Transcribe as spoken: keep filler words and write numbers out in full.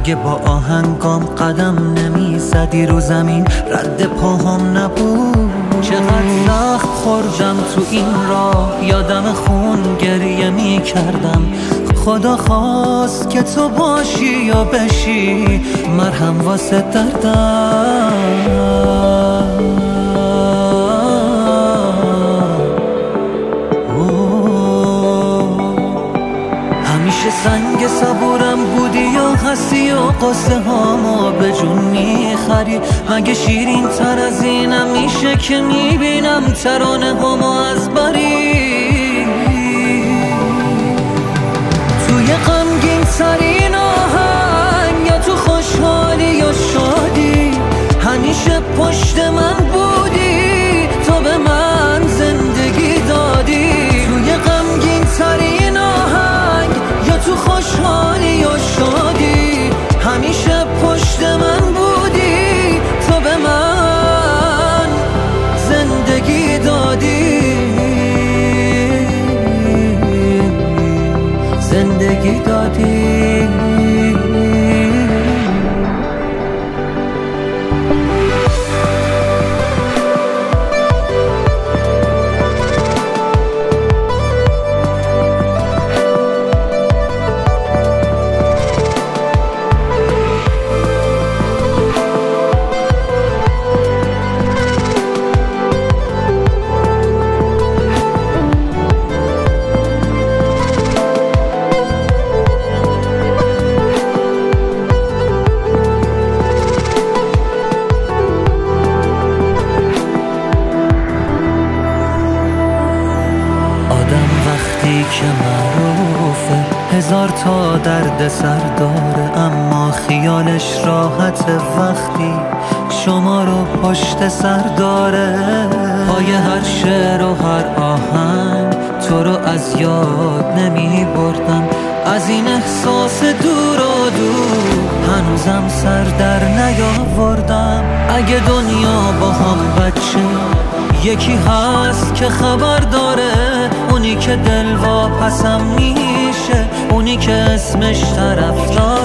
اگه با آهنگام قدم نمی زدی رو زمین رد پاهم نبود. چقدر سخت خوردم تو این راه، یادم خون گریه می کردم. خدا خواست که تو باشی یا بشی مرهم واسه دردم. همیشه سنگ صبورم بودی یا هستی و قصه هامو به جون میخری؟ مگه شیرین تر از اینم میشه که میبینم ترانه هامو از بری؟ توی غمگین ترین آهنگ یا تو خوشحالی یا شادی همیشه پشت من بودی، تو به من زندگی دادی. توی غمگین ترین آهنگ یا تو خوشحالی یا شادی همیشه پشت من بودی، تو به من زندگی دادی. زندگی دادی. که معروفه هزار تا درد سر داره، اما خیالش راحت وقتی شما رو پشت سر داره. پای هر شعر و هر آهنگ تو رو از یاد نمی بردم، از این احساس دور و دور هنوزم سر در نیاوردم. اگه دنیا با هم بچه یکی هست که خبر داره، اونی که دل واپسم میشه، اونی که اسمش طرفدار